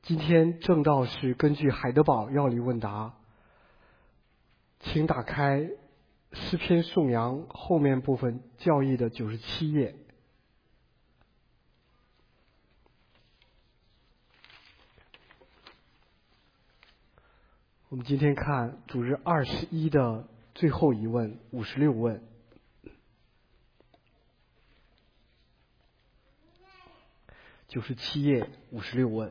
今天正道是根据海德堡要理问答，请打开诗篇颂扬后面部分教义的97页。我们今天看主日21的最后一问，56问。97页56问，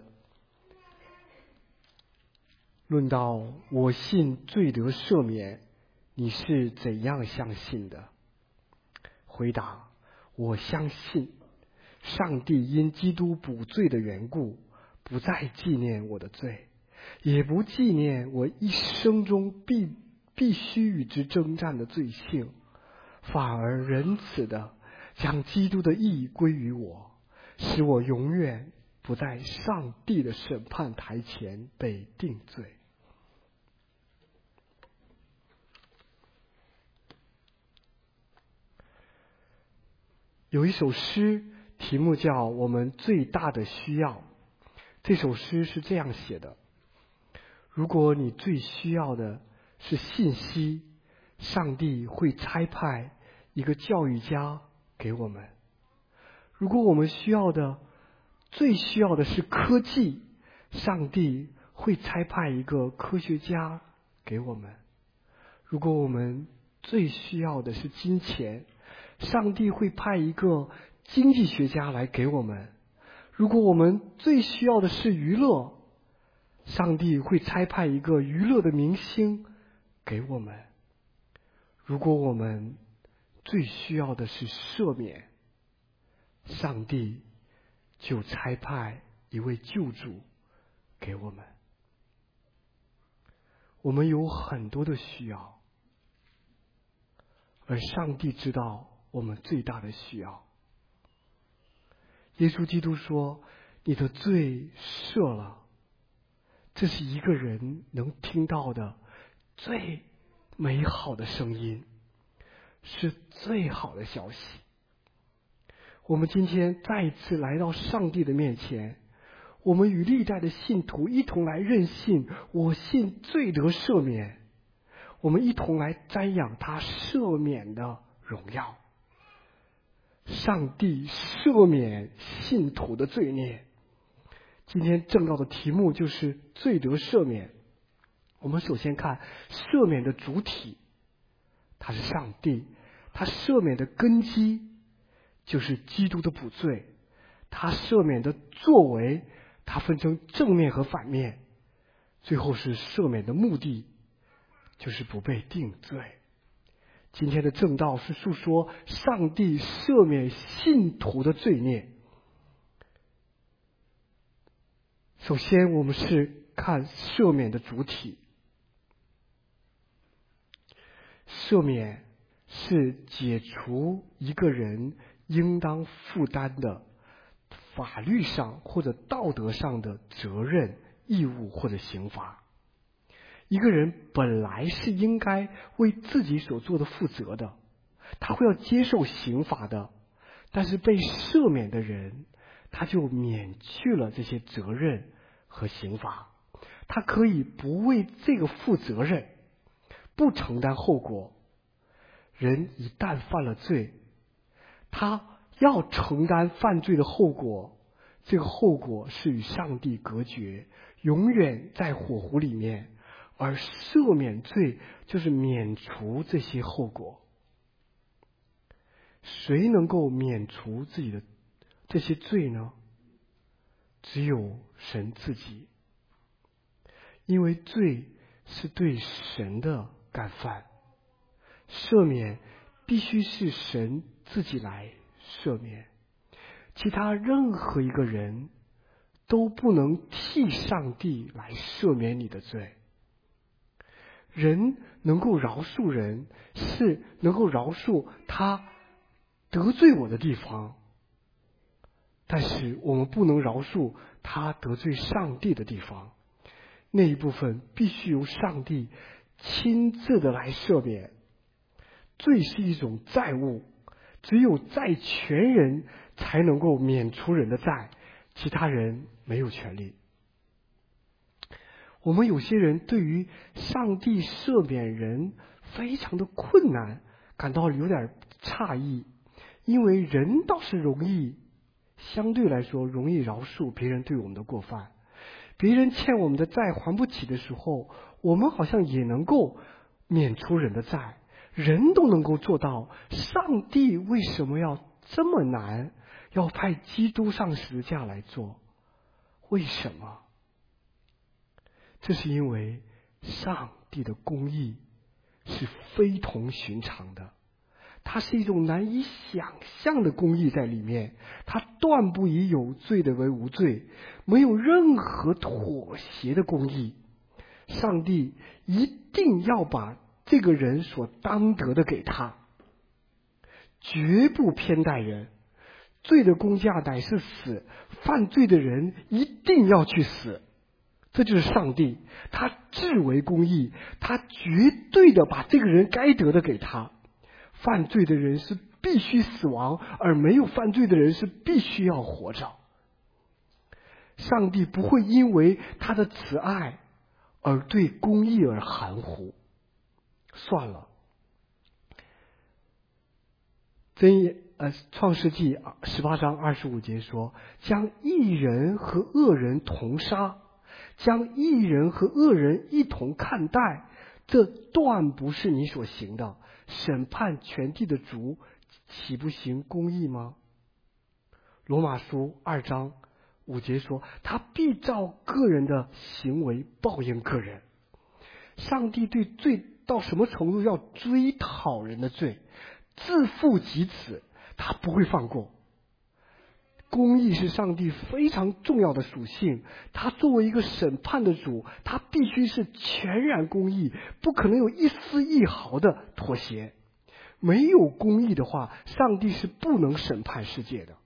论到我信罪得赦免，你是怎样相信的？回答：我相信上帝因基督补罪的缘故，不再纪念我的罪，也不纪念我一生中必须与之征战的罪性，反而仁慈的将基督的义归于我，使我永远不在上帝的审判台前被定罪。有一首诗，题目叫《我们最大的需要》。这首诗是这样写的：如果你最需要的是信息，上帝会差派一个教育家给我们；如果我们最需要的是科技，上帝会差派一个科学家给我们；如果我们最需要的是金钱，上帝会派一个经济学家来给我们；如果我们最需要的是娱乐，上帝会差派一个娱乐的明星给我们；如果我们最需要的是赦免，上帝就差派一位救主给我们。我们有很多的需要，而上帝知道我们最大的需要。耶稣基督说：你的罪赦了。这是一个人能听到的最美好的声音，是最好的消息。我们今天再一次来到上帝的面前，我们与历代的信徒一同来认信，我信罪得赦免，我们一同来瞻仰他赦免的荣耀。上帝赦免信徒的罪孽。今天正道的题目就是罪得赦免。我们首先看赦免的主体，他是上帝，他赦免的根基就是基督的补罪，他赦免的作为，他分成正面和反面，最后是赦免的目的，就是不被定罪。今天的正道是述说上帝赦免信徒的罪孽。首先我们是看赦免的主体。赦免是解除一个人应当负担的法律上或者道德上的责任、义务或者刑罚。一个人本来是应该为自己所做的负责的，他会要接受刑罚的，但是被赦免的人，他就免去了这些责任和刑罚，他可以不为这个负责任，不承担后果。人一旦犯了罪，他要承担犯罪的后果，这个后果是与上帝隔绝，永远在火湖里面。而赦免罪就是免除这些后果。谁能够免除自己的这些罪呢？只有神自己。因为罪是对神的干犯，赦免必须是神自己来赦免，其他任何一个人都不能替上帝来赦免你的罪。人能够饶恕人，是能够饶恕他得罪我的地方，但是我们不能饶恕他得罪上帝的地方。那一部分必须由上帝亲自的来赦免。罪是一种债务，只有债权人才能够免除人的债，其他人没有权利。 我们有些人对于上帝赦免人非常的困难，感到有点诧异，因为人倒是相对来说容易饶恕别人对我们的过犯。别人欠我们的债还不起的时候，我们好像也能够免除人的债，人都能够做到，上帝为什么要这么难，要派基督上十字架来做？为什么？这是因为上帝的公义是非同寻常的，它是一种难以想象的公义在里面，它断不以有罪的为无罪，没有任何妥协的公义。上帝一定要把这个人所当得的给他，绝不偏待人。罪的工价乃是死，犯罪的人一定要去死。这就是上帝，他至为公义，他绝对的把这个人该得的给他。犯罪的人是必须死亡，而没有犯罪的人是必须要活着。上帝不会因为他的慈爱而对公义而含糊。算了，创世纪18章25节说，将义人和恶人同杀，将义人和恶人一同看待，这断不是你所行的。审判全地的主岂不行公义吗？罗马书2章5节说，他必照个人的行为报应个人。上帝对罪到什么程度要追讨人的罪，自负及此，他不会放过。公义是上帝非常重要的属性，他作为一个审判的主，他必须是全然公义，不可能有一丝一毫的妥协。没有公义的话，上帝是不能审判世界的。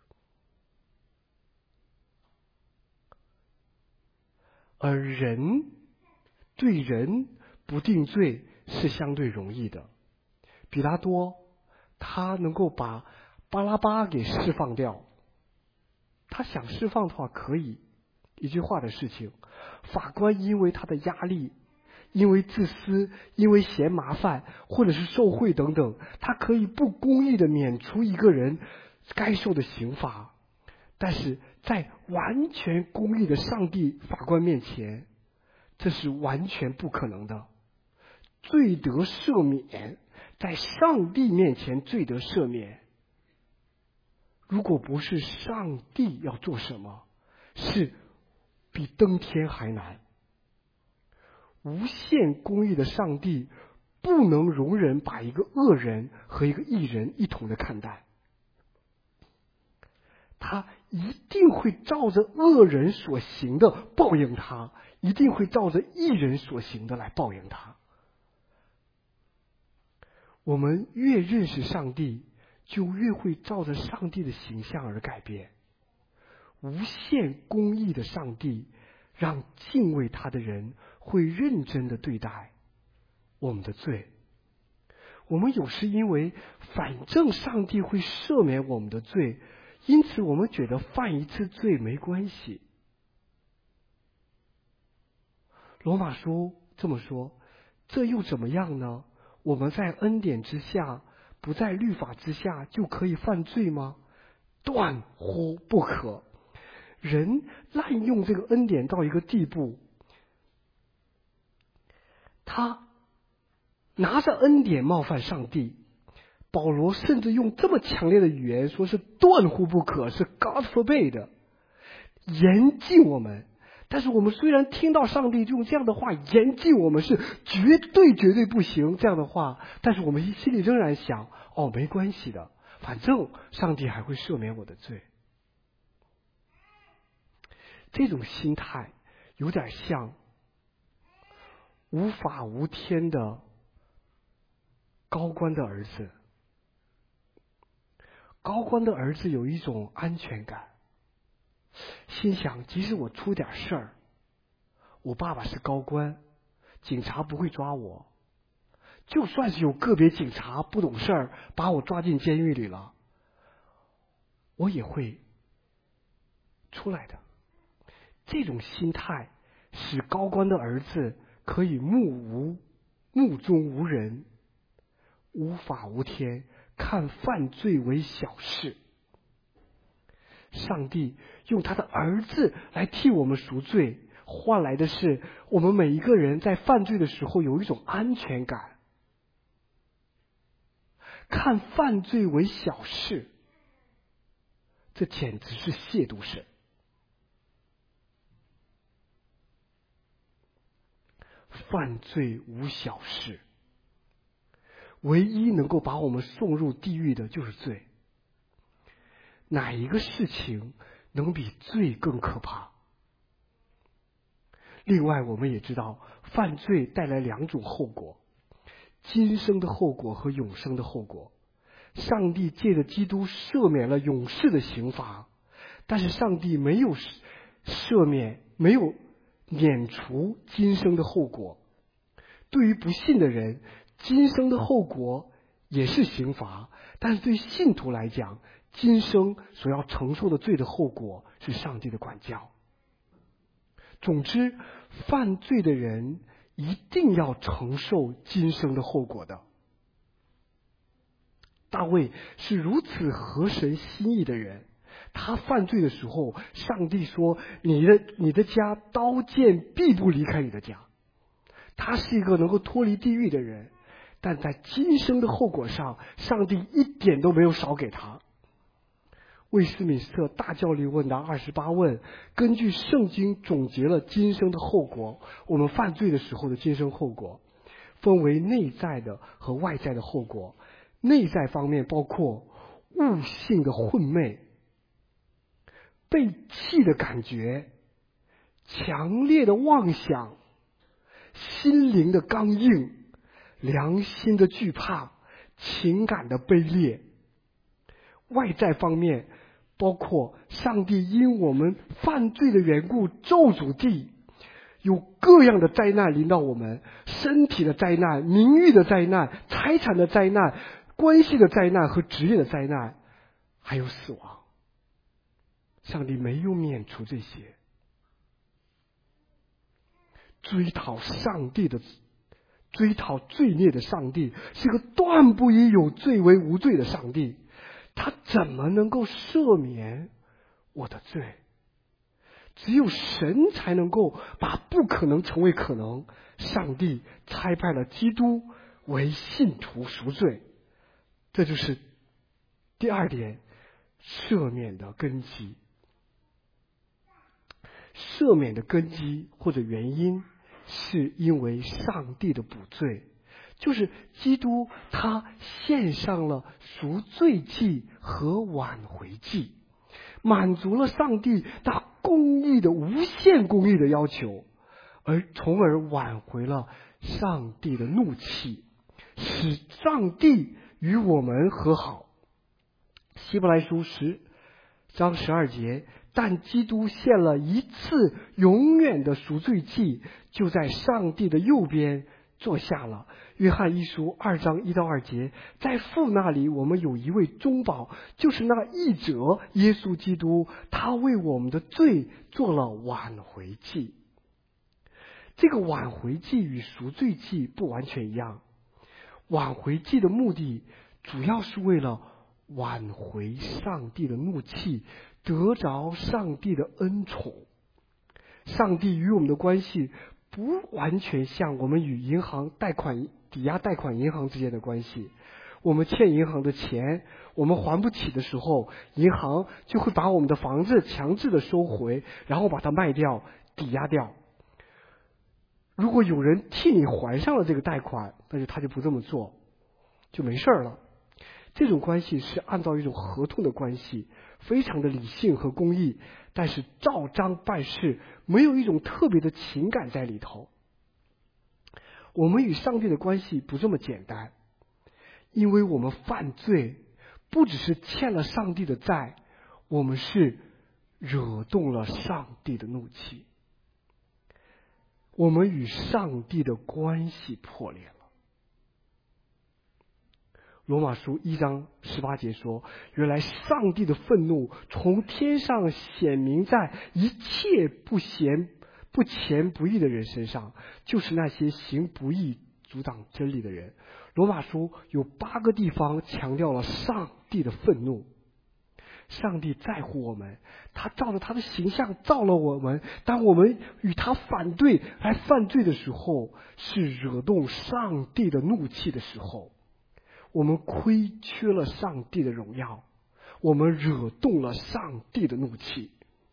而人对人不定罪是相对容易的。比拉多他能够把巴拉巴给释放掉，他想释放的话可以，一句话的事情。法官因为他的压力，因为自私，因为嫌麻烦，或者是受贿等等，他可以不公义的免除一个人该受的刑罚。但是在完全公义的上帝法官面前，这是完全不可能的。罪得赦免，在上帝面前罪得赦免，如果不是上帝要做什么，是比登天还难。无限公义的上帝不能容忍把一个恶人和一个义人一同的看待，他一定会照着恶人所行的报应他，一定会照着义人所行的来报应他。我们越认识上帝，就越会照着上帝的形象而改变。无限公义的上帝让敬畏他的人会认真的对待我们的罪。我们有时因为反正上帝会赦免我们的罪，因此我们觉得犯一次罪没关系。罗马书这么说，这又怎么样呢？我们在恩典之下，不在律法之下，就可以犯罪吗？断乎不可。人滥用这个恩典到一个地步，他拿着恩典冒犯上帝。保罗甚至用这么强烈的语言说是断乎不可，是 God forbid， 严禁我们。但是我们虽然听到上帝用这样的话严禁我们是绝对不行这样的话，但是我们心里仍然想，没关系的，反正上帝还会赦免我的罪。这种心态有点像无法无天的高官的儿子。高官的儿子有一种安全感，心想即使我出点事儿，我爸爸是高官，警察不会抓我，就算是有个别警察不懂事儿把我抓进监狱里了，我也会出来的。这种心态使高官的儿子可以目中无人，无法无天，看犯罪为小事。上帝用他的儿子来替我们赎罪，换来的是我们每一个人在犯罪的时候有一种安全感。看犯罪为小事，这简直是亵渎神。犯罪无小事，唯一能够把我们送入地狱的就是罪。哪一个事情能比罪更可怕？另外我们也知道，犯罪带来两种后果，今生的后果和永生的后果。上帝借着基督赦免了永世的刑罚，但是上帝没有赦免，没有免除今生的后果。对于不信的人，今生的后果也是刑罚，但是对信徒来讲，今生所要承受的罪的后果是上帝的管教。总之，犯罪的人一定要承受今生的后果的。大卫是如此合神心意的人，他犯罪的时候，上帝说你的家刀剑必不离开你的家。他是一个能够脱离地狱的人，但在今生的后果上，上帝一点都没有少给他。魏斯敏斯特大教理问答28问，根据圣经总结了今生的后果，我们犯罪的时候的今生后果，分为内在的和外在的后果。内在方面包括悟性的混昧、被弃的感觉、强烈的妄想、心灵的刚硬、良心的惧怕、情感的卑劣。外在方面包括上帝因我们犯罪的缘故咒诅地，有各样的灾难临到我们，身体的灾难、名誉的灾难、财产的灾难、关系的灾难和职业的灾难，还有死亡。上帝没有免除这些。追讨罪孽的上帝是个断不以有罪为无罪的上帝，他怎么能够赦免我的罪？只有神才能够把不可能成为可能。上帝差派了基督为信徒赎罪，这就是第二点，赦免的根基。赦免的根基或者原因，是因为上帝的补罪，就是基督他献上了赎罪祭和挽回祭，满足了上帝那公义的无限公义的要求，从而挽回了上帝的怒气，使上帝与我们和好。希伯来书10章12节，但基督献了一次永远的赎罪祭，就在上帝的右边坐下了。约翰一书2章1到2节，在父那里我们有一位中保，就是那义者耶稣基督，他为我们的罪做了挽回祭。这个挽回祭与赎罪祭不完全一样，挽回祭的目的主要是为了挽回上帝的怒气，得着上帝的恩宠。上帝与我们的关系不完全像我们与银行抵押贷款银行之间的关系。我们欠银行的钱，我们还不起的时候，银行就会把我们的房子强制的收回，然后把它卖掉，抵押掉。如果有人替你还上了这个贷款，但是他就不这么做，就没事了。这种关系是按照一种合同的关系，非常的理性和公义，但是照章办事，没有一种特别的情感在里头。我们与上帝的关系不这么简单，因为我们犯罪不只是欠了上帝的债，我们是惹动了上帝的怒气，我们与上帝的关系破裂了。罗马书1章18节说，原来上帝的愤怒从天上显明在一切不前不义的人身上，就是那些行不义阻挡真理的人。罗马书有8个地方强调了上帝的愤怒。上帝在乎我们，他照着他的形象造了我们，当我们与他反对来犯罪的时候，是惹动上帝的怒气的时候。我们亏缺了上帝的荣耀，我们惹动了上帝的怒气。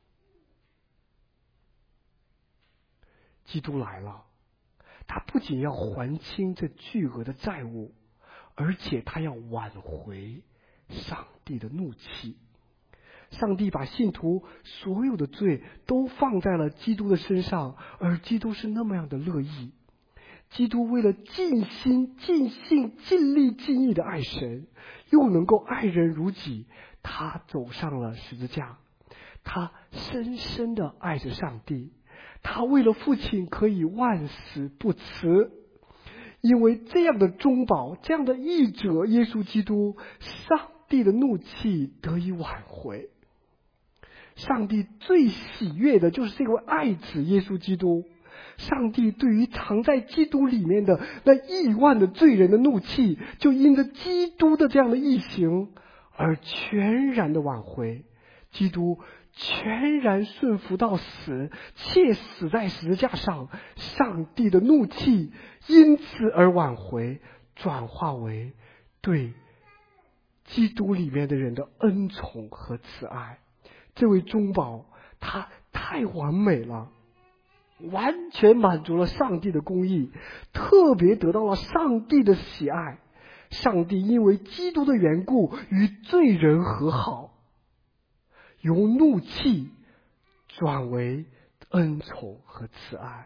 基督来了，他不仅要还清这巨额的债务，而且他要挽回上帝的怒气。上帝把信徒所有的罪都放在了基督的身上，而基督是那么样的乐意。基督为了尽心、尽性、尽力、尽意的爱神，又能够爱人如己，他走上了十字架。他深深的爱着上帝，他为了父亲可以万死不辞。因为这样的中保，这样的义者耶稣基督，上帝的怒气得以挽回。上帝最喜悦的就是这位爱子耶稣基督。上帝对于藏在基督里面的那亿万的罪人的怒气，就因着基督的这样的义行而全然的挽回。基督全然顺服到死，且死在十字架上，上帝的怒气因此而挽回，转化为对基督里面的人的恩宠和慈爱。这位中保他太完美了，完全满足了上帝的公义，特别得到了上帝的喜爱。上帝因为基督的缘故与罪人和好，由怒气转为恩宠和慈爱。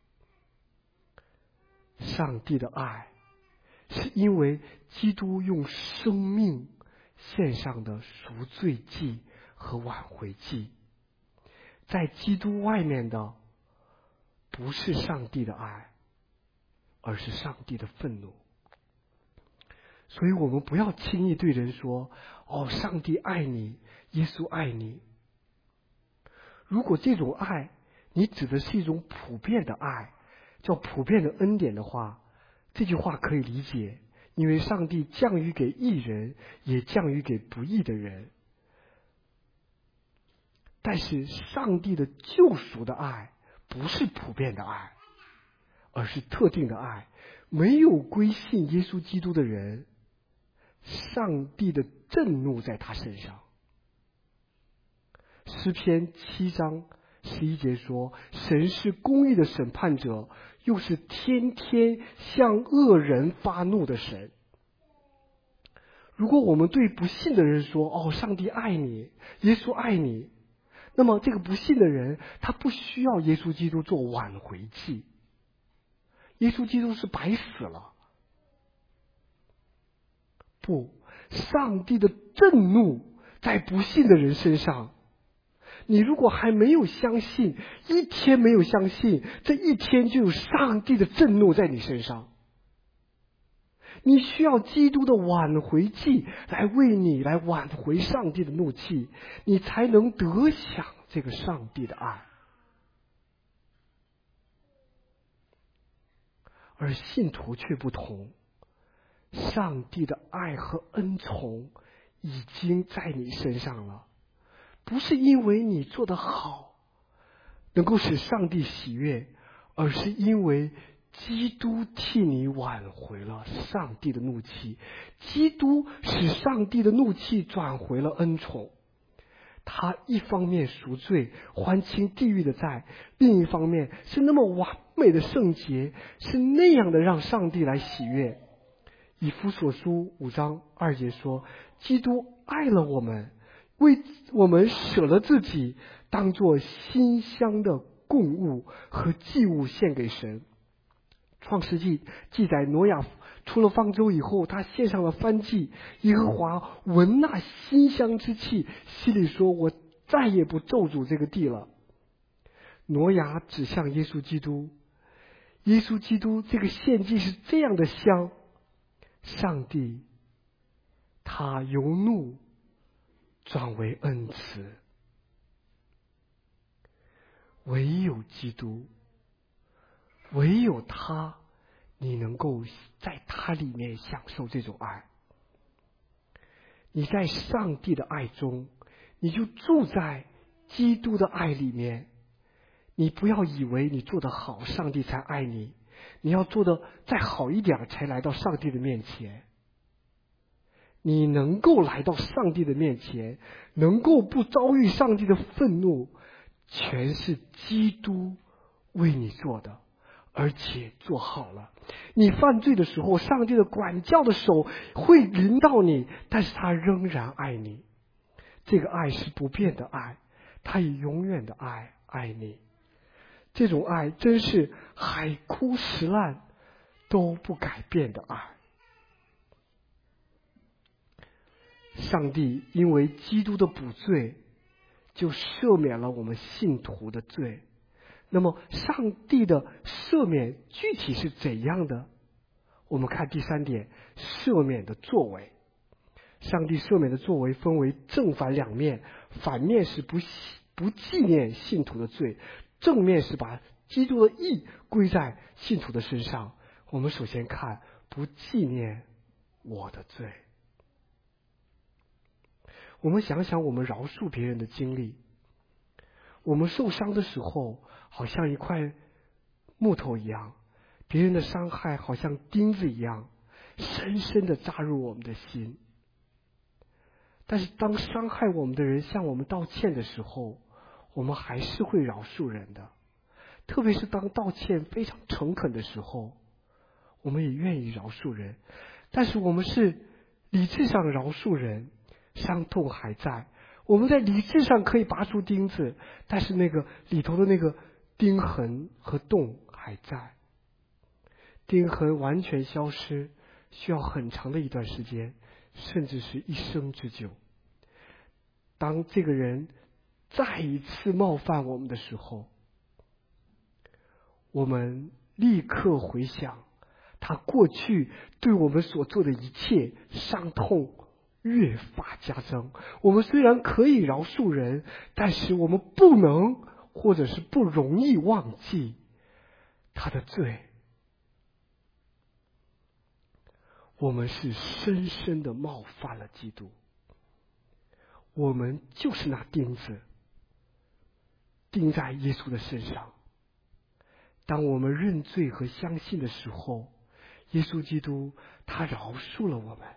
上帝的爱是因为基督用生命献上的赎罪祭和挽回祭。在基督外面的不是上帝的爱，而是上帝的愤怒。所以我们不要轻易对人说，上帝爱你，耶稣爱你。如果这种爱你指的是一种普遍的爱，叫普遍的恩典的话，这句话可以理解，因为上帝降于给义人，也降于给不义的人。但是上帝的救赎的爱不是普遍的爱，而是特定的爱。没有归信耶稣基督的人，上帝的震怒在他身上。诗篇7章11节说，神是公义的审判者，又是天天向恶人发怒的神。如果我们对不信的人说，上帝爱你，耶稣爱你，那么这个不信的人，他不需要耶稣基督做挽回祭，耶稣基督是白死了。不，上帝的震怒在不信的人身上。你如果还没有相信，一天没有相信，这一天就有上帝的震怒在你身上。你需要基督的挽回祭来为你来挽回上帝的怒气，你才能得享这个上帝的爱。而信徒却不同，上帝的爱和恩宠已经在你身上了，不是因为你做得好能够使上帝喜悦，而是因为基督替你挽回了上帝的怒气，基督使上帝的怒气转回了恩宠。他一方面赎罪还清地狱的债，另一方面是那么完美的圣洁，是那样的让上帝来喜悦。以弗所书5章2节说，基督爱了我们，为我们舍了自己，当作馨香的供物和祭物献给神。创世纪记载，挪亚出了方舟以后，他献上了燔祭，耶和华闻那馨香之气，心里说，我再也不咒诅这个地了。挪亚指向耶稣基督，耶稣基督这个献祭是这样的香，上帝他由怒转为恩慈。 唯有基督，唯有他，你能够在他里面享受这种爱。你在上帝的爱中，你就住在基督的爱里面。你不要以为你做得好，上帝才爱你，你要做得再好一点才来到上帝的面前。你能够来到上帝的面前，能够不遭遇上帝的愤怒，全是基督为你做的，而且做好了。你犯罪的时候，上帝的管教的手会临到你，但是他仍然爱你。这个爱是不变的爱，他以永远的爱爱你。这种爱真是海枯石烂都不改变的爱。上帝因为基督的补罪，就赦免了我们信徒的罪。那么上帝的赦免具体是怎样的？我们看第三点，赦免的作为。上帝赦免的作为分为正反两面，反面是不纪念信徒的罪，正面是把基督的义归在信徒的身上。我们首先看不纪念我的罪。我们想想我们饶恕别人的经历，我们受伤的时候好像一块木头一样，别人的伤害好像钉子一样，深深地扎入我们的心。但是当伤害我们的人向我们道歉的时候，我们还是会饶恕人的。特别是当道歉非常诚恳的时候，我们也愿意饶恕人。但是我们是理智上饶恕人，伤痛还在。我们在理智上可以拔出钉子，但是那个里头的那个钉痕和洞还在。钉痕完全消失需要很长的一段时间，甚至是一生之久。当这个人再一次冒犯我们的时候，我们立刻回想他过去对我们所做的一切，伤痛越发加增。我们虽然可以饶恕人，但是我们不能或者是不容易忘记他的罪。我们是深深的冒犯了基督，我们就是那钉子钉在耶稣的身上。当我们认罪和相信的时候，耶稣基督他饶恕了我们。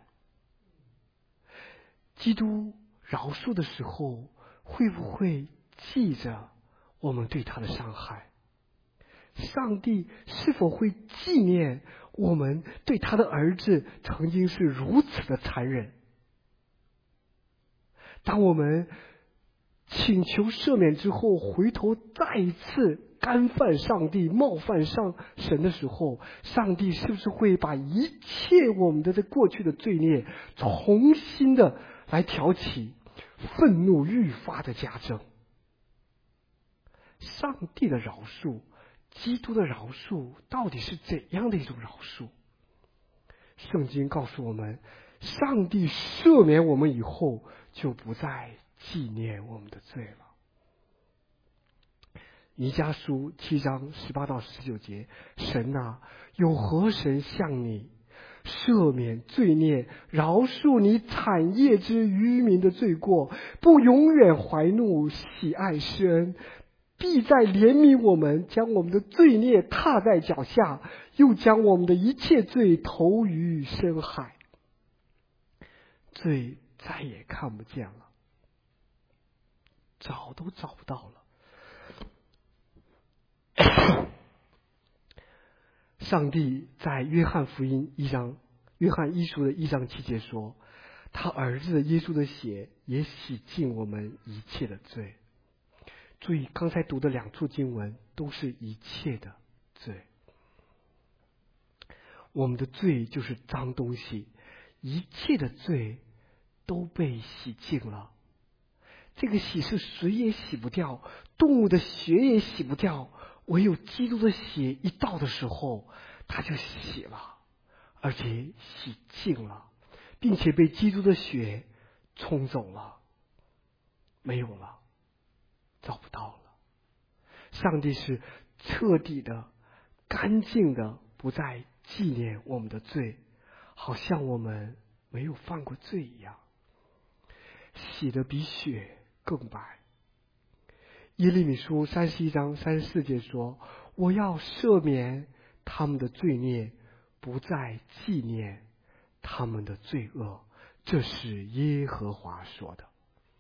基督饶恕的时候，会不会记着我们对他的伤害？上帝是否会纪念我们对他的儿子曾经是如此的残忍？当我们请求赦免之后，回头再一次干犯上帝、冒犯上神的时候，上帝是不是会把一切我们的这过去的罪孽重新的来挑起，愤怒愈发的加增？上帝的饶恕，基督的饶恕到底是怎样的一种饶恕？圣经告诉我们，上帝赦免我们以后，就不再纪念我们的罪了。弥迦书7章18到19节，神啊，有何神向你赦免罪孽，饶恕你产业之渔民的罪过，不永远怀怒，喜爱施恩，必在怜悯我们，将我们的罪孽踏在脚下，又将我们的一切罪投于深海。罪再也看不见了，找都找不到了。上帝在约翰福音约翰一书的1章7节说，他儿子耶稣的血也洗净我们一切的罪。注意刚才读的2处经文都是一切的罪。我们的罪就是脏东西，一切的罪都被洗净了。这个洗是水也洗不掉，动物的血也洗不掉，唯有基督的血一到的时候，他就洗了，而且洗净了，并且被基督的血冲走了，没有了，找不到了。 上帝是彻底的、干净的，不再纪念我们的罪，好像我们没有犯过罪一样，洗得比雪更白。耶利米书31章34节说：我要赦免他们的罪孽，不再纪念他们的罪恶。这是耶和华说的。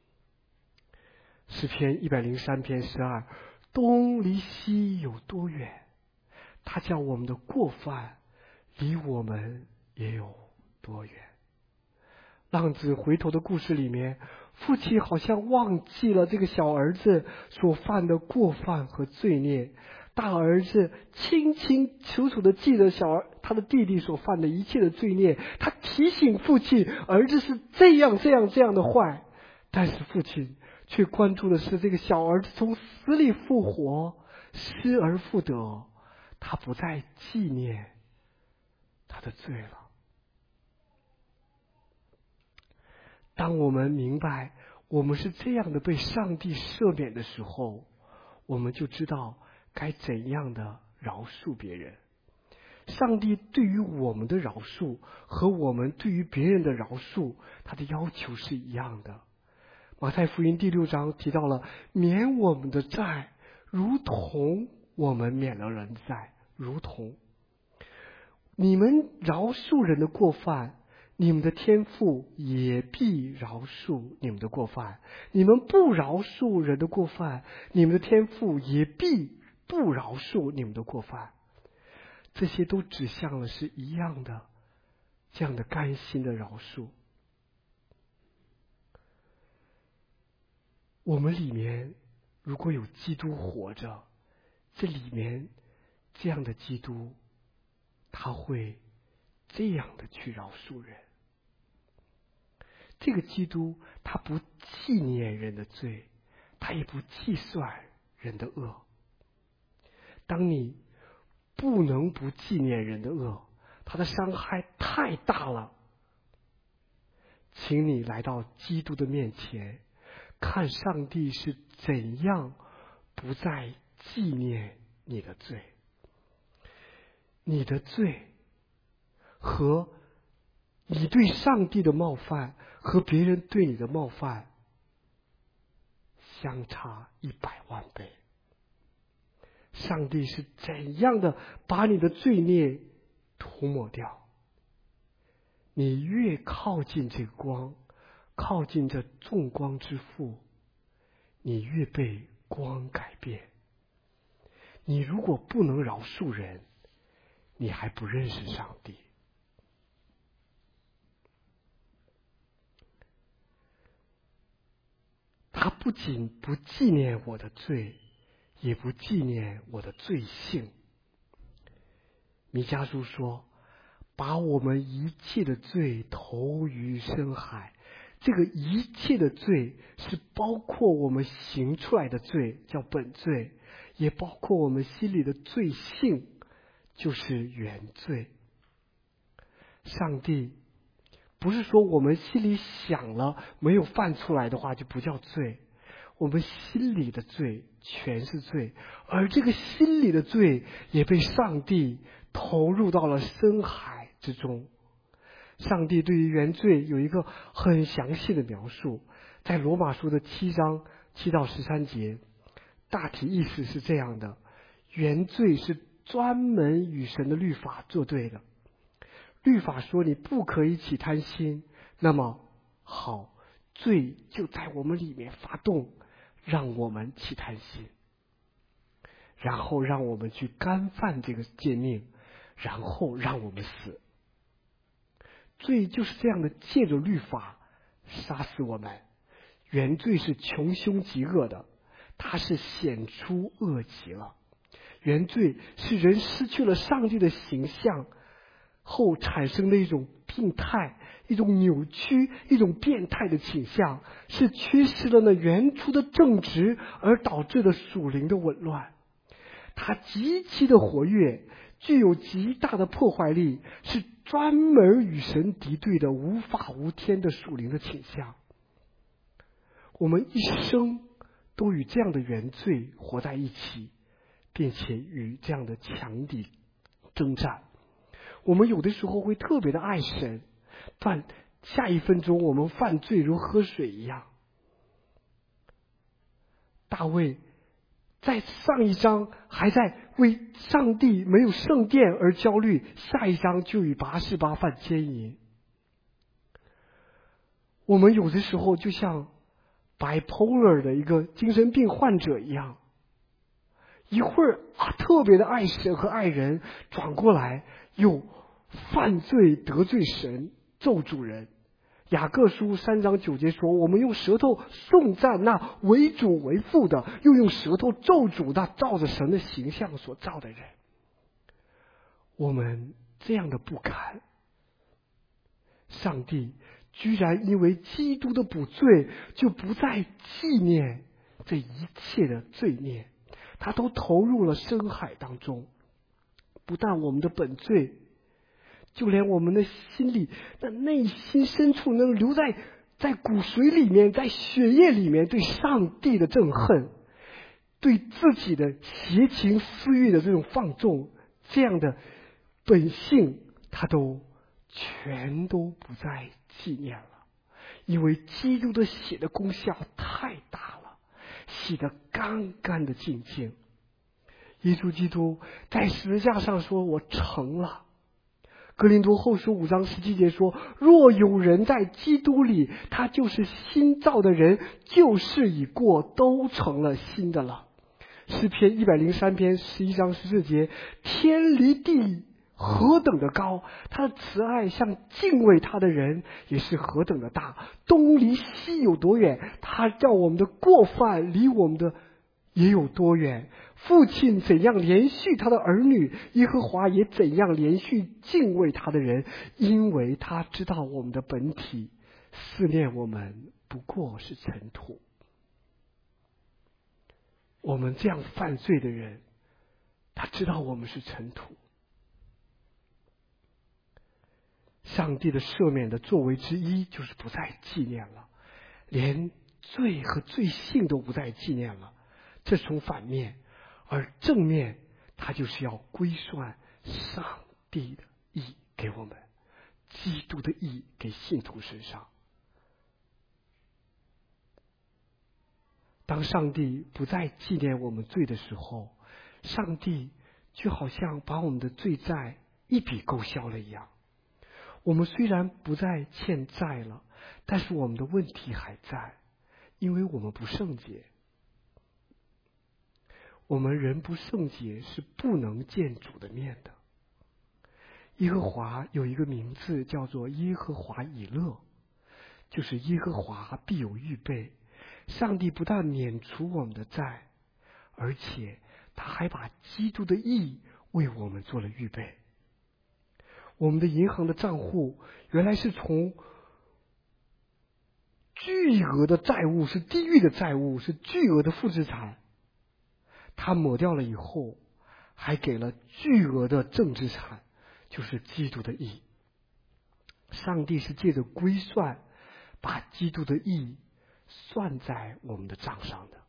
诗篇103篇12，东离西有多远？他叫我们的过犯离我们也有多远？浪子回头的故事里面，父亲好像忘记了这个小儿子所犯的过犯和罪孽，大儿子清清楚楚的记得他的弟弟所犯的一切的罪孽，他提醒父亲儿子是这样的坏，但是父亲却关注的是这个小儿子从死里复活，失而复得，他不再纪念他的罪了。当我们明白我们是这样的被上帝赦免的时候，我们就知道该怎样的饶恕别人。上帝对于我们的饶恕和我们对于别人的饶恕，他的要求是一样的。马太福音第6章提到了免我们的债，如同我们免了人的债，如同你们饶恕人的过犯，你们的天父也必饶恕你们的过犯；你们不饶恕人的过犯，你们的天父也必不饶恕你们的过犯。这些都指向了是一样的，这样的甘心的饶恕。我们里面如果有基督活着，这里面这样的基督，他会这样的去饶恕人。这个基督他不纪念人的罪，他也不计算人的恶。当你不能不纪念人的恶，他的伤害太大了，请你来到基督的面前，看上帝是怎样不再纪念你的罪。你的罪和你对上帝的冒犯和别人对你的冒犯相差100万倍。上帝是怎样的把你的罪孽涂抹掉？你越靠近这个光，靠近这众光之父，你越被光改变。你如果不能饶恕人，你还不认识上帝。他不仅不纪念我的罪，也不纪念我的罪性。弥迦书说，把我们一切的罪投于深海。这个一切的罪是包括我们行出来的罪，叫本罪，也包括我们心里的罪性，就是原罪。上帝不是说我们心里想了没有犯出来的话就不叫罪，我们心里的罪全是罪，而这个心里的罪也被上帝投入到了深海之中。上帝对于原罪有一个很详细的描述，在罗马书的7章7到13节，大体意思是这样的：原罪是专门与神的律法作对的。律法说你不可以起贪心，那么好，罪就在我们里面发动，让我们起贪心，然后让我们去干犯这个诫命，然后让我们死。罪就是这样的借着律法杀死我们。原罪是穷凶极恶的，它是显出恶极了。原罪是人失去了上帝的形象后产生的一种病态、一种扭曲、一种变态的倾向，是缺失了那原初的正直而导致的属灵的紊乱。它极其的活跃，具有极大的破坏力，是专门与神敌对的无法无天的属灵的倾向。我们一生都与这样的原罪活在一起， 并且与这样的强敌征战。我们有的时候会特别的爱神，但下一分钟我们犯罪如喝水一样。大卫在上一章还在为上帝没有圣殿而焦虑，下一章就与拔示巴犯奸淫。我们有的时候就像 bipolar 的一个精神病患者一样，一会儿特别的爱神和爱人，转过来又犯罪得罪神，咒主人。雅各书3章9节说，我们用舌头颂赞那为主为父的，又用舌头咒诅那照着神的形象所造的人。我们这样的不堪，上帝居然因为基督的补罪，就不再纪念这一切的罪孽，他都投入了深海当中。不但我们的本罪，就连我们的心里那内心深处能留在骨髓里面，在血液里面对上帝的憎恨，对自己的邪情私欲的这种放纵，这样的本性他都全都不再纪念了。因为基督的血的功效太大了，洗得干干的净净。耶稣基督在十字架上说，我成了。哥林多后书5章17节说，若有人在基督里，他就是新造的人，旧事已过，都成了新的了。诗篇103篇11章14节，天离地何等的高，他的慈爱像敬畏他的人也是何等的大。东离西有多远，他叫我们的过犯离我们的也有多远。父亲怎样连续他的儿女，耶和华也怎样连续敬畏他的人，因为他知道我们的本体，思念我们不过是尘土。我们这样犯罪的人，他知道我们是尘土。上帝的赦免的作为之一就是不再纪念了，连罪和罪性都不再纪念了，这从反面。而正面他就是要归算上帝的义给我们，基督的义给信徒身上。当上帝不再纪念我们罪的时候，上帝就好像把我们的罪债一笔勾销了一样。我们虽然不再欠债了，但是我们的问题还在，因为我们不圣洁。我们人不圣洁是不能见主的面的。耶和华有一个名字叫做耶和华以勒，就是耶和华必有预备。上帝不但免除我们的债，而且他还把基督的义为我们做了预备。我们的银行的账户原来是从巨额的债务，是地狱的债务，是巨额的负资产，他抹掉了以后，还给了巨额的正资产，就是基督的义。上帝是借着归算，把基督的义算在我们的账上的，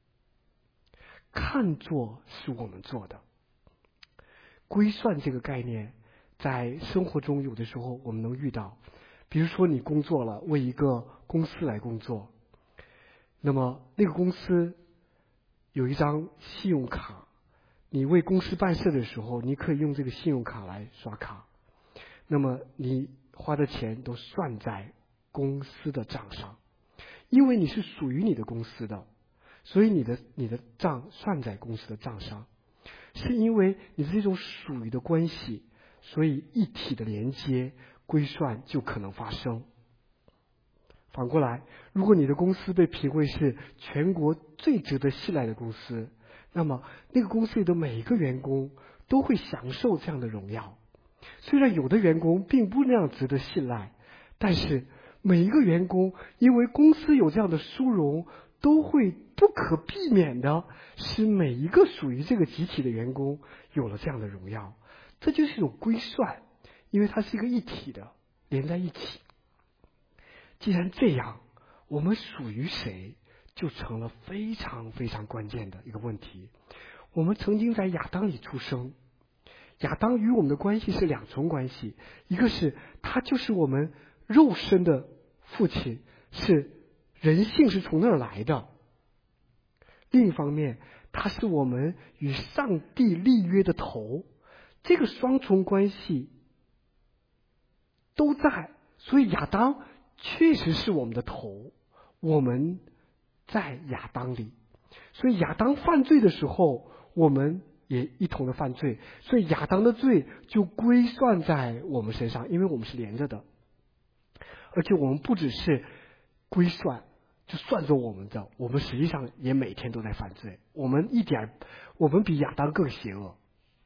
看作是我们做的。归算这个概念在生活中有的时候我们能遇到，比如说你工作了，为一个公司来工作，那么那个公司有一张信用卡，你为公司办事的时候，你可以用这个信用卡来刷卡，那么你花的钱都算在公司的账上，因为你是属于你的公司的，所以你的账算在公司的账上，是因为你是这种属于的关系，所以一体的连接归算就可能发生。反过来，如果你的公司被评为是全国最值得信赖的公司，那么那个公司里的每一个员工都会享受这样的荣耀。虽然有的员工并不那样值得信赖，但是每一个员工因为公司有这样的殊荣，都会不可避免的使每一个属于这个集体的员工有了这样的荣耀。这就是一种归算，因为它是一个一体的，连在一起。既然这样，我们属于谁就成了非常非常关键的一个问题。 我们曾经在亚当里出生，亚当与我们的关系是两重关系，一个是他就是我们肉身的父亲，是人性是从那儿来的；另一方面，他是我们与上帝立约的头。这个双重关系都在，所以亚当确实是我们的头，我们在亚当里，所以亚当犯罪的时候，我们也一同的犯罪，所以亚当的罪就归算在我们身上，因为我们是连着的。而且我们不只是归算，就算作我们的，我们实际上也每天都在犯罪，我们比亚当更邪恶。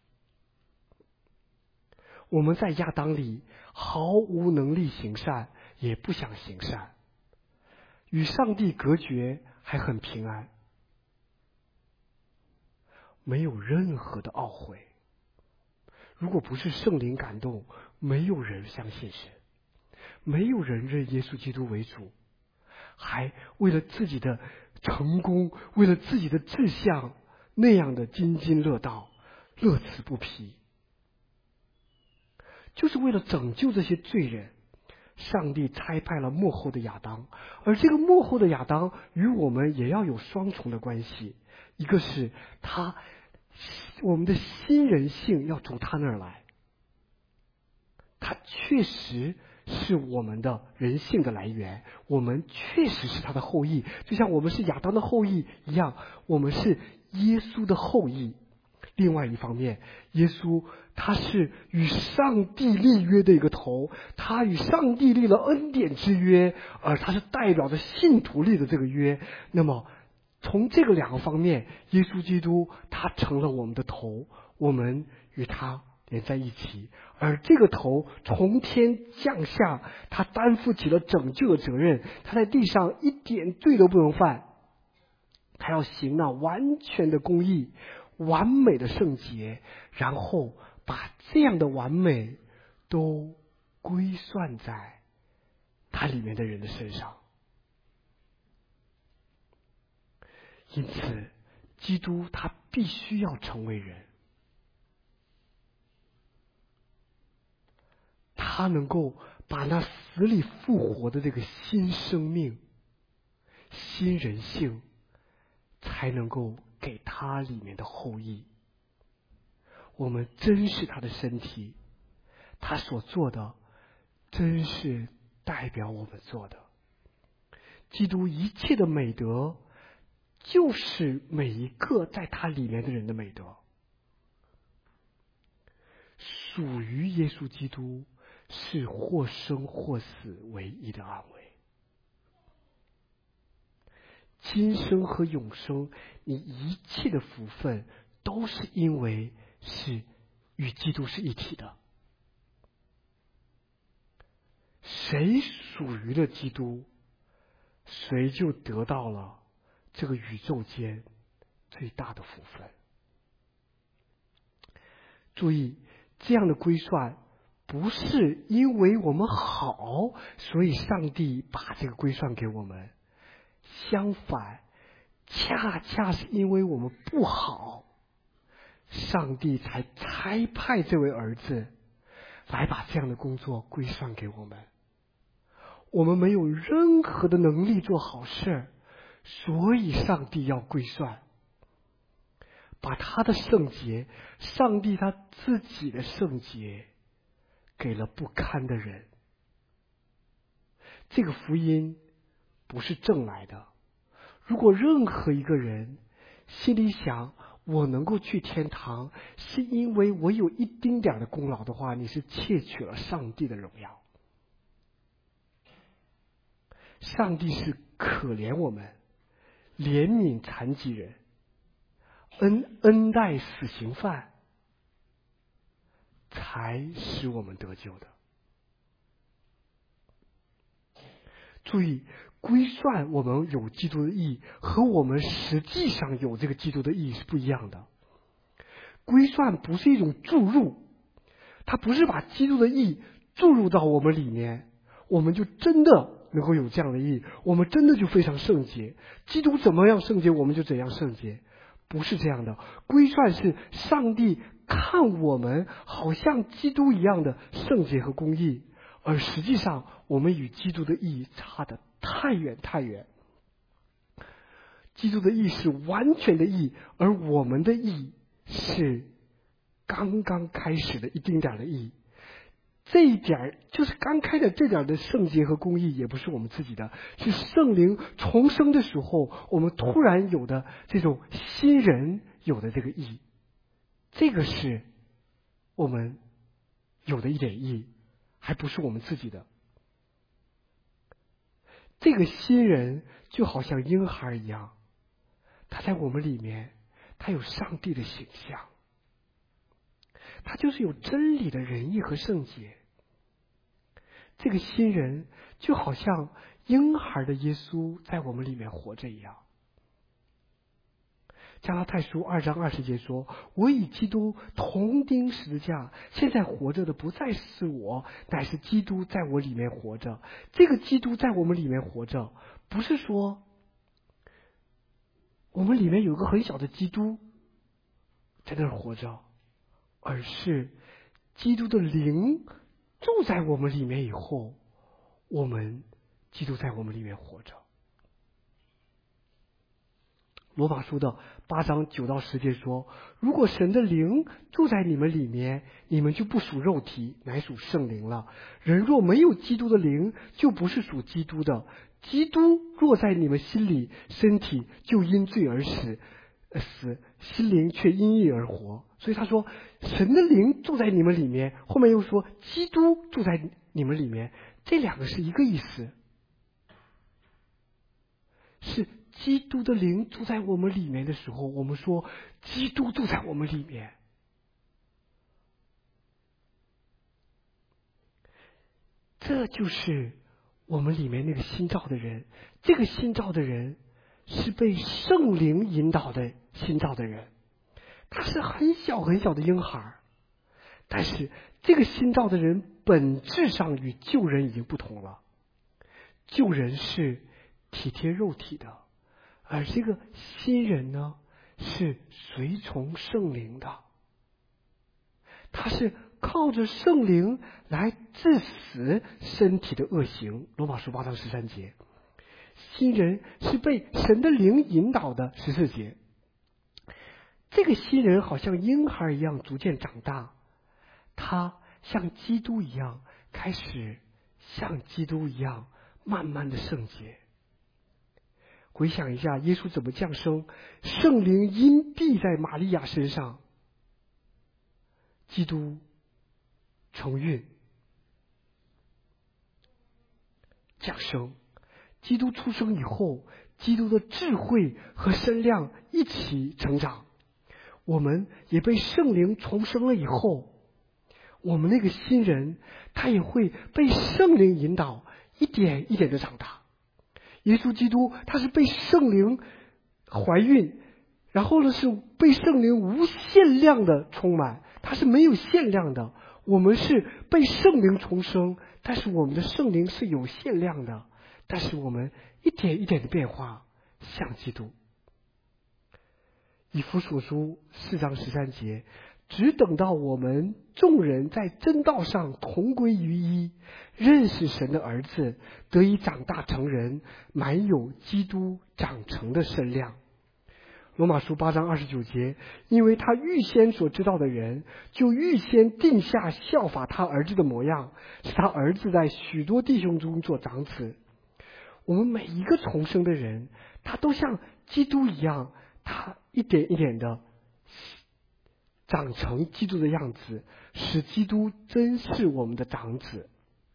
我们在亚当里毫无能力行善，也不想行善，与上帝隔绝，还很平安，没有任何的懊悔。如果不是圣灵感动，没有人相信神，没有人认耶稣基督为主，还为了自己的成功，为了自己的志向，那样的津津乐道，乐此不疲。就是为了拯救这些罪人，上帝差派了末后的亚当，而这个末后的亚当与我们也要有双重的关系，一个是我们的新人性要从他那儿来，他确实是我们的人性的来源，我们确实是他的后裔，就像我们是亚当的后裔一样，我们是耶稣的后裔。另外一方面，耶稣他是与上帝立约的一个头，他与上帝立了恩典之约，而他是代表着信徒立的这个约。那么从这个两个方面，耶稣基督他成了我们的头，我们与他连在一起，而这个头从天降下，他担负起了拯救的责任，他在地上一点罪都不能犯，他要行那完全的公义，完美的圣洁，然后把这样的完美都归算在他里面的人的身上。因此基督他必须要成为人，他能够把那死里复活的这个新生命、新人性，才能够给他里面的后裔。我们真是他的身体，他所做的真是代表我们做的。基督一切的美德，就是每一个在他里面的人的美德。属于耶稣基督是或生或死唯一的安慰。今生和永生，你一切的福分都是因为是与基督是一体的。谁属于了基督，谁就得到了这个宇宙间最大的福分。注意，这样的归算不是因为我们好，所以上帝把这个归算给我们，相反，恰恰是因为我们不好，上帝才差派这位儿子来把这样的工作归算给我们。我们没有任何的能力做好事，所以上帝要归算，把他的圣洁，上帝他自己的圣洁给了不堪的人。这个福音不是挣来的。如果任何一个人心里想我能够去天堂是因为我有一丁点的功劳的话，你是窃取了上帝的荣耀。上帝是可怜我们，怜悯残疾人，恩待死刑犯，才使我们得救的。注意，归算我们有基督的义和我们实际上有这个基督的义是不一样的。归算不是一种注入，它不是把基督的义注入到我们里面，我们就真的能够有这样的义，我们真的就非常圣洁，基督怎么样圣洁我们就怎样圣洁。 不是这样的。归算是上帝看我们好像基督一样的圣洁和公义，而实际上我们与基督的义差得太远太远。基督的义是完全的义，而我们的义是刚刚开始的一丁点的义。这一点就是刚开的这点的圣洁和公义，也不是我们自己的，是圣灵重生的时候我们突然有的这种新人有的这个义，这个是我们有的一点义，还不是我们自己的。这个新人就好像婴孩一样，他在我们里面，他有上帝的形象，他就是有真理的仁义和圣洁。这个新人就好像婴孩的耶稣在我们里面活着一样。加拉太书2章20节说，我与基督同钉十字架，现在活着的不再是我，乃是基督在我里面活着。这个基督在我们里面活着，不是说我们里面有个很小的基督在那儿活着，而是基督的灵住在我们里面以后，基督在我们里面活着。罗马书的8章9到10节说，如果神的灵住在你们里面，你们就不属肉体，乃属圣灵了。人若没有基督的灵，就不是属基督的。基督若在你们心里，身体就因罪而死，心灵却因义而活。所以他说神的灵住在你们里面，后面又说基督住在你们里面，这两个是一个意思，是基督的灵住在我们里面的时候，我们说基督住在我们里面。这就是我们里面那个新造的人。这个新造的人是被圣灵引导的新造的人，他是很小很小的婴孩，但是这个新造的人本质上与旧人已经不同了。旧人是体贴肉体的，而这个新人呢，是随从圣灵的，他是靠着圣灵来治死身体的恶行。罗马书8章13节。新人是被神的灵引导的14节。这个新人好像婴孩一样逐渐长大，他像基督一样，开始像基督一样慢慢的圣洁。回想一下耶稣怎么降生，圣灵荫庇在玛利亚身上，基督承孕降生。基督出生以后，基督的智慧和身量一起成长。我们也被圣灵重生了以后，我们那个新人他也会被圣灵引导，一点一点的长大。耶稣基督他是被圣灵怀孕，然后呢是被圣灵无限量的充满，他是没有限量的。我们是被圣灵重生，但是我们的圣灵是有限量的，但是我们一点一点的变化像基督。以弗所书4章13节，只等到我们众人在真道上同归于一，认识神的儿子，得以长大成人，满有基督长成的身量。罗马书8章29节，因为他预先所知道的人，就预先定下效法他儿子的模样，使他儿子在许多弟兄中做长子。我们每一个重生的人，他都像基督一样，他一点一点的长成基督的样子，使基督真是我们的长子。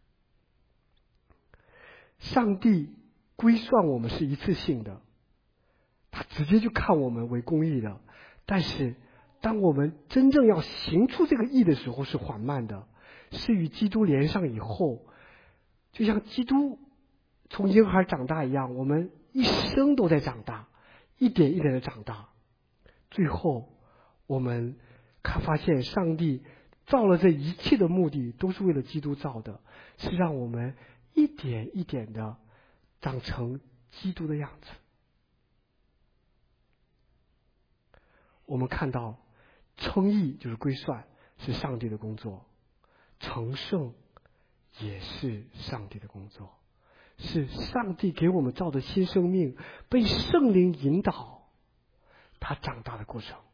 上帝归算我们是一次性的，他直接就看我们为公义的，但是当我们真正要行出这个义的时候是缓慢的，是与基督连上以后，就像基督从婴孩长大一样，我们一生都在长大，一点一点的长大，最后我们发现上帝造了这一切的目的都是为了基督造的，是让我们一点一点的长成基督的样子。 我们看到称义就是归算，是上帝的工作，成圣也是上帝的工作，是上帝给我们造的新生命被圣灵引导他长大的过程。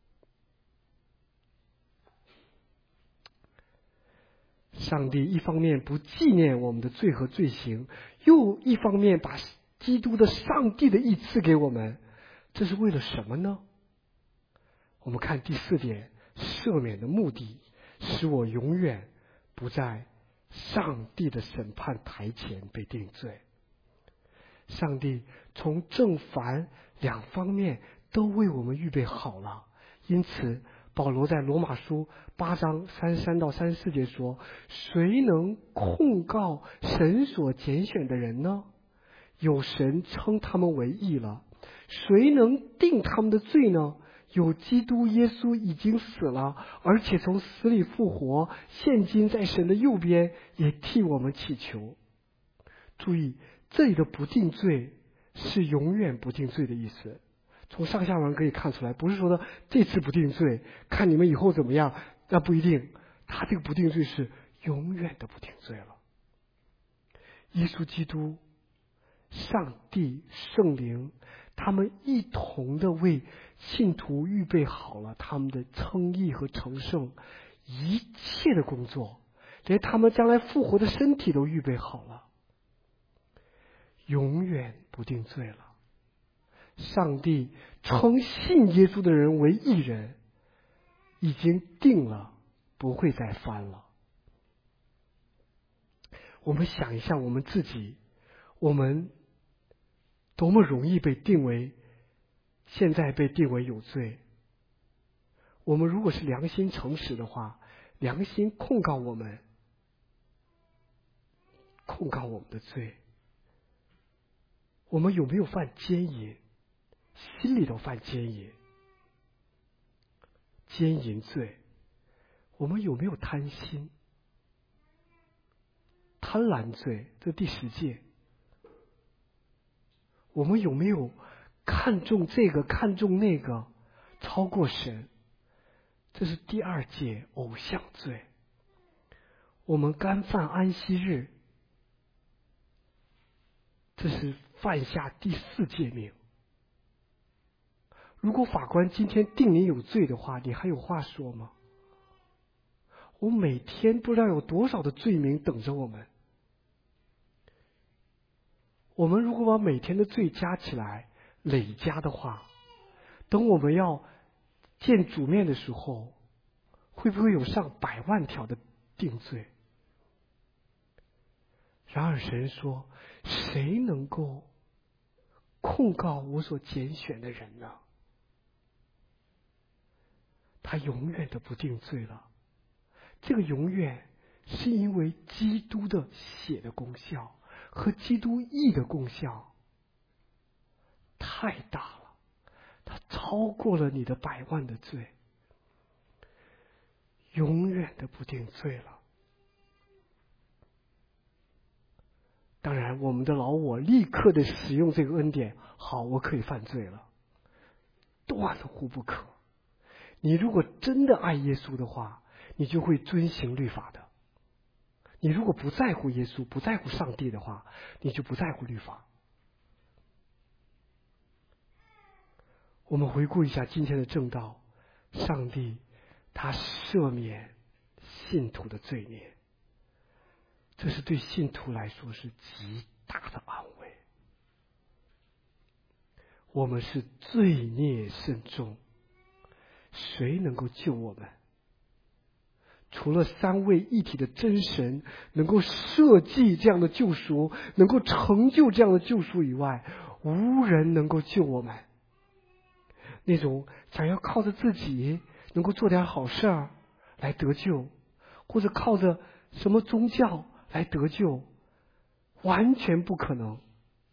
上帝一方面不纪念我们的罪和罪行，又一方面把基督的上帝的义赐给我们，这是为了什么呢？我们看第4点，赦免的目的使我永远不在上帝的审判台前被定罪。上帝从正反两方面都为我们预备好了，因此保罗在罗马书8章33到34节说，谁能控告神所拣选的人呢？有神称他们为义了。谁能定他们的罪呢？有基督耶稣已经死了，而且从死里复活，现今在神的右边，也替我们祈求。注意，这里的不定罪是永远不定罪的意思。从上下文可以看出来，不是说的这次不定罪，看你们以后怎么样，那不一定。他这个不定罪是永远的不定罪了。耶稣基督、上帝、圣灵，他们一同的为信徒预备好了他们的称义和成圣一切的工作，连他们将来复活的身体都预备好了，永远不定罪了。上帝称信耶稣的人为义人，已经定了，不会再翻了。我们想一下我们自己，我们多么容易被定为，现在被定为有罪。我们如果是良心诚实的话，良心控告我们的罪。我们有没有犯奸淫？心里头犯奸淫罪。我们有没有贪心？贪婪罪，这第10戒。我们有没有看重这个看重那个超过神？这是第2戒，偶像罪。我们干犯安息日，这是犯下第4诫命。如果法官今天定你有罪的话，你还有话说吗？我每天不知道有多少的罪名等着我们。我们如果把每天的罪加起来累加的话，等我们要见主面的时候，会不会有上100万条的定罪？然而神说，谁能够控告我所拣选的人呢？他永远的不定罪了。这个永远是因为基督的血的功效和基督义的功效太大了，它超过了你的100万的罪，永远的不定罪了。当然我们的老我立刻的使用这个恩典，好，我可以犯罪了，断乎不可。你如果真的爱耶稣的话，你就会遵行律法的。你如果不在乎耶稣，不在乎上帝的话，你就不在乎律法。我们回顾一下今天的正道，上帝他赦免信徒的罪孽，这是对信徒来说是极大的安慰。我们是罪孽深重，谁能够救我们？除了3位一体的真神能够设计这样的救赎，能够成就这样的救赎以外，无人能够救我们。那种想要靠着自己能够做点好事儿来得救，或者靠着什么宗教来得救，完全不可能。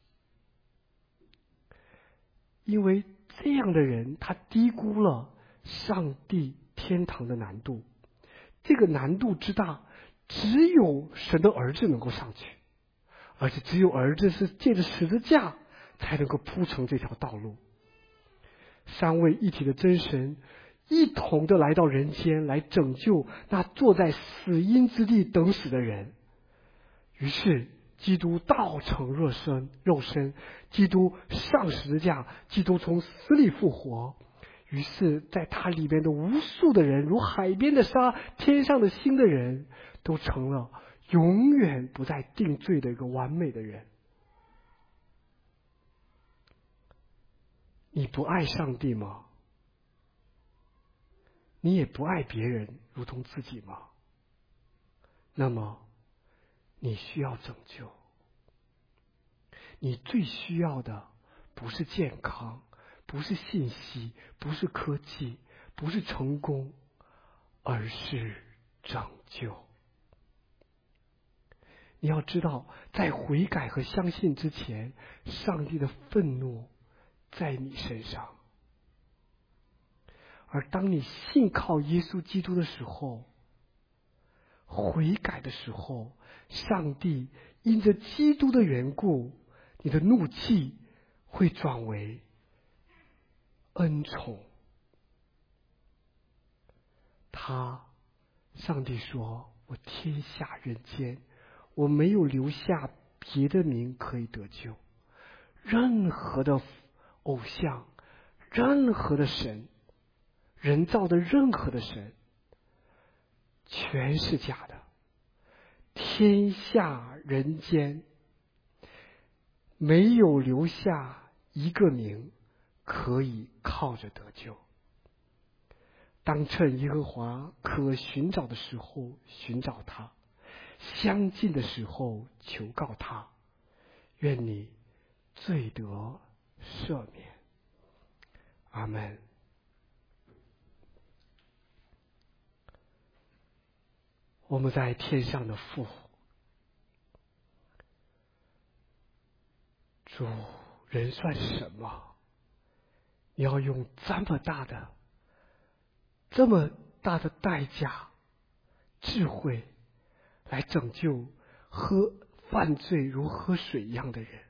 因为这样的人他低估了上帝天堂的难度，这个难度之大，只有神的儿子能够上去，而且只有儿子是借着十字架才能够铺成这条道路。 三位一体的真神一同的来到人间，来拯救那坐在死荫之地等死的人。于是基督道成肉身，基督上十字架，基督从死里复活。于是在他里边的无数的人，如海边的沙，天上的星的人，都成了永远不再定罪的一个完美的人。你不爱上帝吗？你也不爱别人如同自己吗？那么你需要拯救。你最需要的不是健康，不是信息，不是科技，不是成功，而是拯救。你要知道，在悔改和相信之前，上帝的愤怒在你身上。而当你信靠耶稣基督的时候，悔改的时候，上帝因着基督的缘故，你的怒气会转为恩宠。上帝说，我天下人间，我没有留下别的名可以得救。任何的偶像，任何的神，人造的任何的神，全是假的。天下人间没有留下一个名可以靠着得救。当趁耶和华可寻找的时候寻找他，相近的时候求告他，愿你罪得赦免。阿们。我们在天上的父，主，人算什么？你要用这么大的代价、智慧来拯救喝犯罪如喝水一样的人。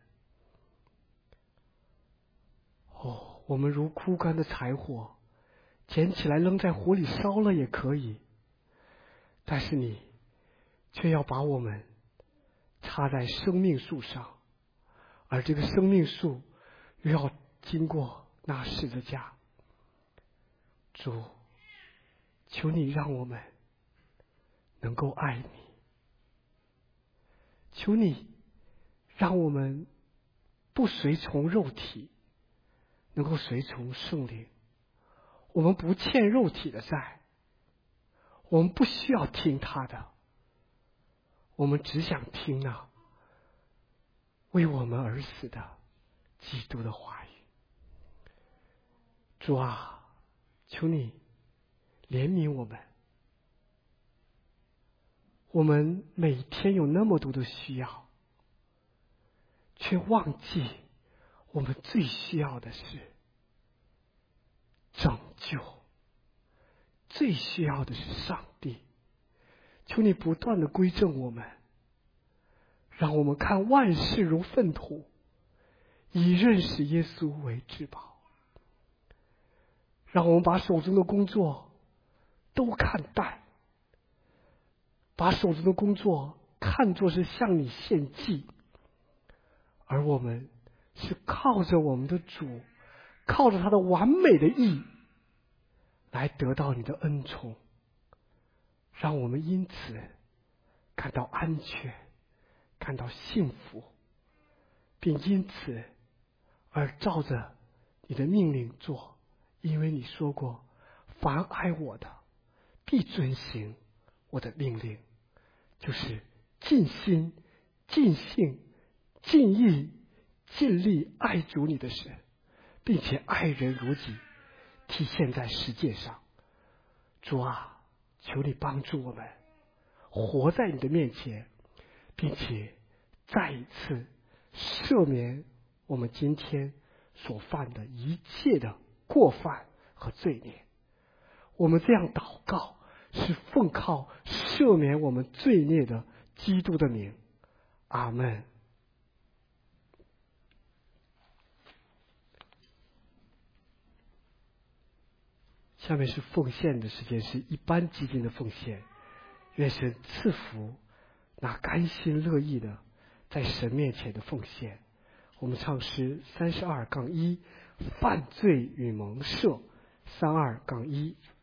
我们如枯干的柴火，捡起来扔在火里烧了也可以，但是你却要把我们插在生命树上，而这个生命树又要经过那十字架。主，求你让我们能够爱你，求你让我们不随从肉体，能够随从圣灵。我们不欠肉体的债，我们不需要听他的，我们只想听那为我们而死的基督的话语。主啊，求你怜悯我们。我们每天有那么多的需要，却忘记我们最需要的是拯救，最需要的是上帝。求你不断的归正我们，让我们看万事如粪土，以认识耶稣为至宝。让我们把手中的工作都看淡，把手中的工作看作是向你献祭，而我们是靠着我们的主，靠着他的完美的义来得到你的恩宠，让我们因此感到安全，感到幸福，并因此而照着你的命令做。因为你说过，凡爱我的必遵行我的命令，就是尽心尽性尽意尽力爱主你的神，并且爱人如己，体现在实践上。主啊，求你帮助我们活在你的面前，并且再一次赦免我们今天所犯的一切的过犯和罪孽。我们这样祷告，是奉靠赦免我们罪孽的基督的名。阿们。 下面是奉献的时间，是一般基金的奉献。愿神赐福那甘心乐意的在神面前的奉献。我们唱诗32-1，犯罪与蒙赦，32-1。